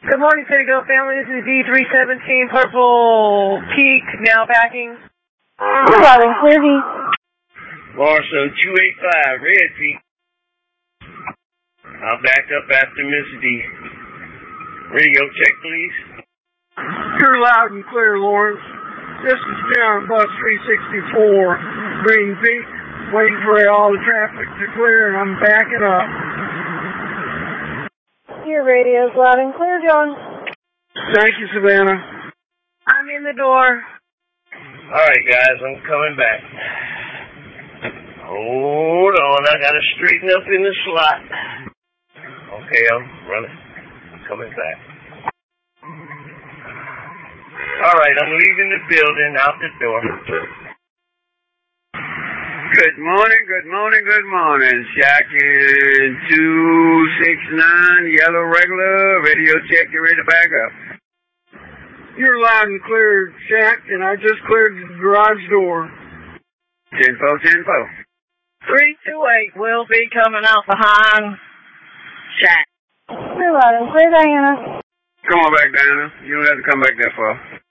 Good morning, City Go family. This is D317 Purple Peak, now backing. Loud and clear, V. Marshall 285, Red Peak. I'll back up after Miss D. Radio check, please. You're loud and clear, Lawrence. This is John, bus 364, Green Peak. Waiting for all the traffic to clear, and I'm backing up. Your radio's loud and clear, John. Thank you, Savannah. I'm in the door. All right, guys, I'm coming back. Hold on, I gotta straighten up in the slot. Okay, I'm running. I'm coming back. All right, I'm leaving the building, out the door. Good morning, good morning, good morning. Shocking 269, yellow regular, radio check, you ready to back up? You're loud and clear, Jack, and I just cleared the garage door. 10-4, 10-4. 328 will be coming out behind Shack. You're loud and clear, Diana. Come on back, Diana. You don't have to come back that far.